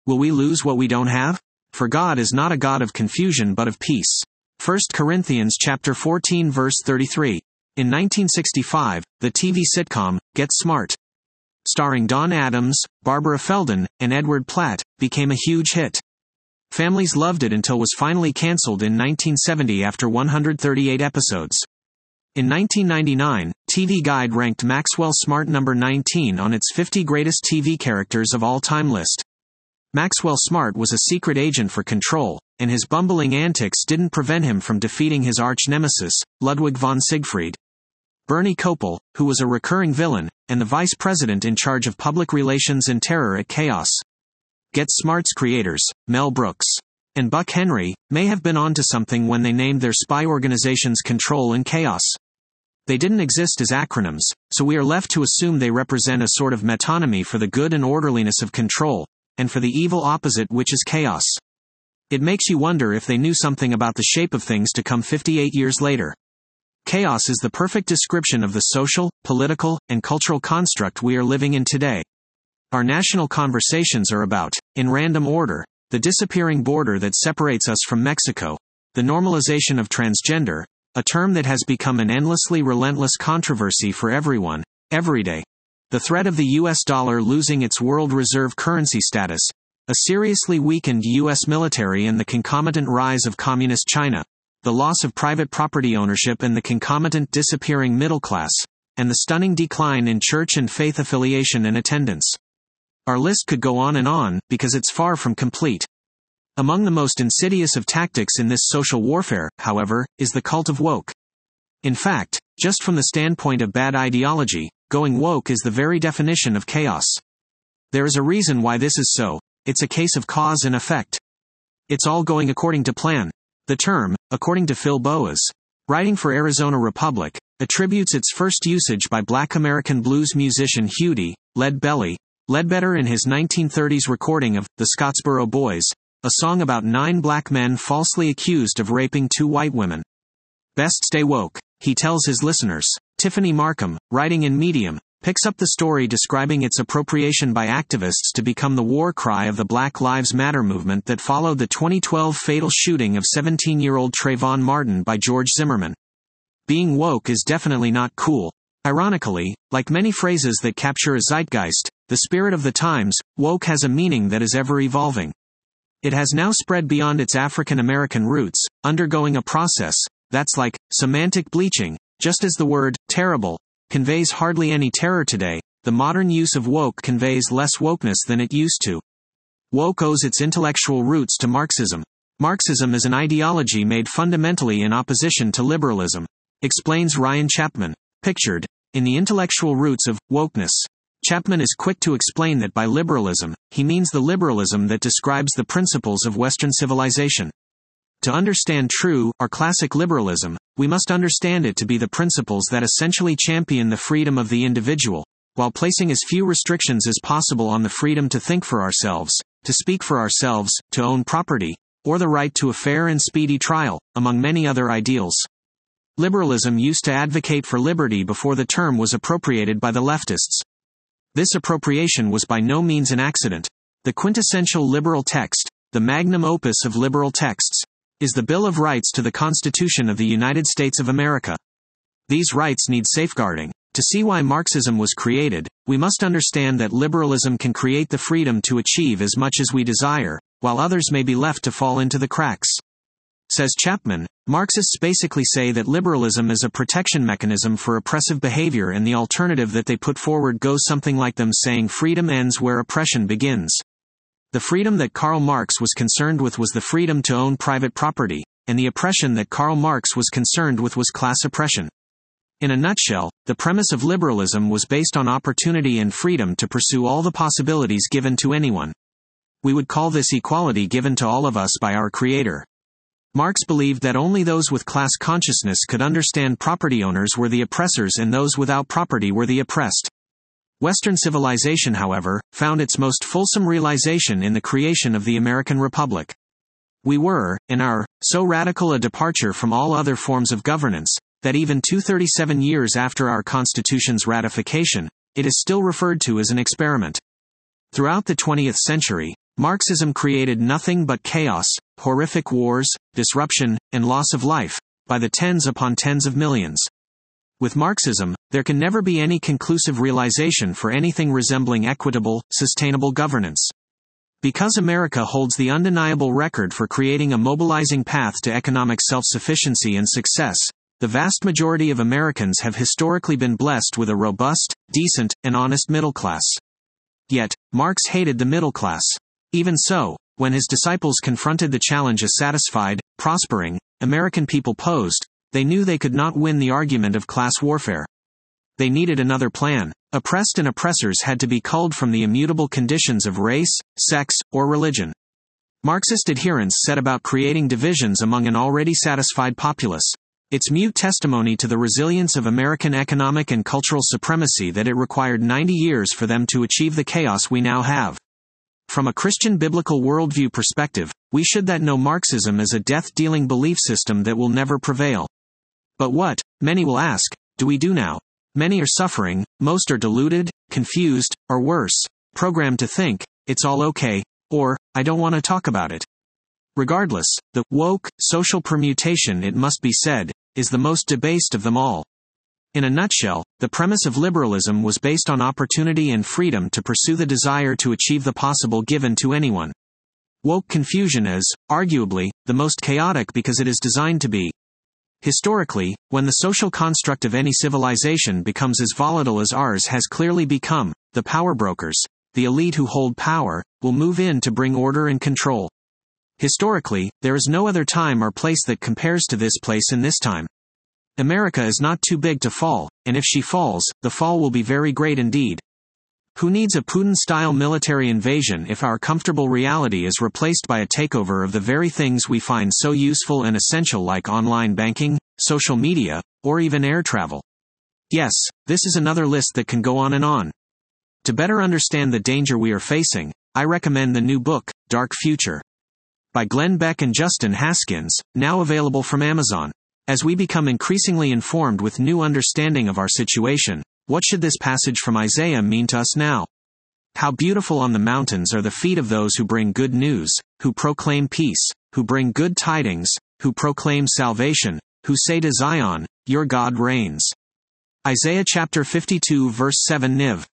Will we lose what we don't have? For God is not a God of confusion but of peace. 1 Corinthians chapter 14 verse 33. In 1965, the TV sitcom, Get Smart, starring Don Adams, Barbara Feldon, and Edward Platt, became a huge hit. Families loved it until it was finally canceled in 1970 after 138 episodes. In 1999, TV Guide ranked Maxwell Smart number 19 on its 50 greatest TV characters of all time list. Maxwell Smart was a secret agent for Control, and his bumbling antics didn't prevent him from defeating his arch-nemesis, Ludwig von Siegfried. Bernie Kopel, who was a recurring villain, and the vice president in charge of public relations and terror at Chaos. Get Smart's creators, Mel Brooks and Buck Henry, may have been onto something when they named their spy organizations Control and Chaos. They didn't exist as acronyms, so we are left to assume they represent a sort of metonymy for the good and orderliness of Control, and for the evil opposite, which is Chaos. It makes you wonder if they knew something about the shape of things to come 58 years later. Chaos is the perfect description of the social, political, and cultural construct we are living in today. Our national conversations are about, in random order, the disappearing border that separates us from Mexico, the normalization of transgender, a term that has become an endlessly relentless controversy for everyone, every day, the threat of the US dollar losing its world reserve currency status, a seriously weakened US military and the concomitant rise of communist China, the loss of private property ownership and the concomitant disappearing middle class, and the stunning decline in church and faith affiliation and attendance. Our list could go on, because it's far from complete. Among the most insidious of tactics in this social warfare, however, is the cult of woke. In fact, just from the standpoint of bad ideology, going woke is the very definition of chaos. There is a reason why this is so. It's a case of cause and effect. It's all going according to plan. The term, according to Phil Boas, writing for Arizona Republic, attributes its first usage by Black American blues musician Huddie Ledbetter in his 1930s recording of The Scottsboro Boys, a song about 9 black men falsely accused of raping 2 white women. Best stay woke, he tells his listeners. Tiffany Markham, writing in Medium, picks up the story describing its appropriation by activists to become the war cry of the Black Lives Matter movement that followed the 2012 fatal shooting of 17-year-old Trayvon Martin by George Zimmerman. Being woke is definitely not cool. Ironically, like many phrases that capture a zeitgeist, the spirit of the times, woke has a meaning that is ever evolving. It has now spread beyond its African American roots, undergoing a process that's like semantic bleaching. Just as the word terrible conveys hardly any terror today, the modern use of woke conveys less wokeness than it used to. Woke owes its intellectual roots to Marxism. Marxism is an ideology made fundamentally in opposition to liberalism, explains Ryan Chapman. Pictured in the intellectual roots of wokeness, Chapman is quick to explain that by liberalism, he means the liberalism that describes the principles of Western civilization. To understand true, or classic liberalism, we must understand it to be the principles that essentially champion the freedom of the individual, while placing as few restrictions as possible on the freedom to think for ourselves, to speak for ourselves, to own property, or the right to a fair and speedy trial, among many other ideals. Liberalism used to advocate for liberty before the term was appropriated by the leftists. This appropriation was by no means an accident. The quintessential liberal text, the magnum opus of liberal texts, is the Bill of Rights to the Constitution of the United States of America. These rights need safeguarding. To see why Marxism was created, we must understand that liberalism can create the freedom to achieve as much as we desire, while others may be left to fall into the cracks. Says Chapman, Marxists basically say that liberalism is a protection mechanism for oppressive behavior, and the alternative that they put forward goes something like them saying freedom ends where oppression begins. The freedom that Karl Marx was concerned with was the freedom to own private property, and the oppression that Karl Marx was concerned with was class oppression. In a nutshell, the premise of liberalism was based on opportunity and freedom to pursue all the possibilities given to anyone. We would call this equality given to all of us by our Creator. Marx believed that only those with class consciousness could understand property owners were the oppressors and those without property were the oppressed. Western civilization, however, found its most fulsome realization in the creation of the American Republic. We were, in our, so radical a departure from all other forms of governance, that even 237 years after our Constitution's ratification, it is still referred to as an experiment. Throughout the 20th century, Marxism created nothing but chaos, horrific wars, disruption, and loss of life, by the tens upon tens of millions. With Marxism, there can never be any conclusive realization for anything resembling equitable, sustainable governance. Because America holds the undeniable record for creating a mobilizing path to economic self-sufficiency and success, the vast majority of Americans have historically been blessed with a robust, decent, and honest middle class. Yet, Marx hated the middle class. Even so, when his disciples confronted the challenge a satisfied, prospering, American people posed, they knew they could not win the argument of class warfare. They needed another plan. Oppressed and oppressors had to be culled from the immutable conditions of race, sex, or religion. Marxist adherents set about creating divisions among an already satisfied populace. It's mute testimony to the resilience of American economic and cultural supremacy that it required 90 years for them to achieve the chaos we now have. From a Christian biblical worldview perspective, we should know Marxism as a death-dealing belief system that will never prevail. But what, many will ask, do we do now? Many are suffering, most are deluded, confused, or worse, programmed to think, it's all okay, or, I don't want to talk about it. Regardless, the woke, social permutation, it must be said, is the most debased of them all. In a nutshell, the premise of liberalism was based on opportunity and freedom to pursue the desire to achieve the possible given to anyone. Woke confusion is, arguably, the most chaotic because it is designed to be. Historically, when the social construct of any civilization becomes as volatile as ours has clearly become, the power brokers, the elite who hold power, will move in to bring order and control. Historically, there is no other time or place that compares to this place in this time. America is not too big to fall, and if she falls, the fall will be very great indeed. Who needs a Putin-style military invasion if our comfortable reality is replaced by a takeover of the very things we find so useful and essential, like online banking, social media, or even air travel? Yes, this is another list that can go on and on. To better understand the danger we are facing, I recommend the new book, Dark Future, by Glenn Beck and Justin Haskins, now available from Amazon. As we become increasingly informed with new understanding of our situation, what should this passage from Isaiah mean to us now? How beautiful on the mountains are the feet of those who bring good news, who proclaim peace, who bring good tidings, who proclaim salvation, who say to Zion, your God reigns. Isaiah chapter 52 verse 7 Niv.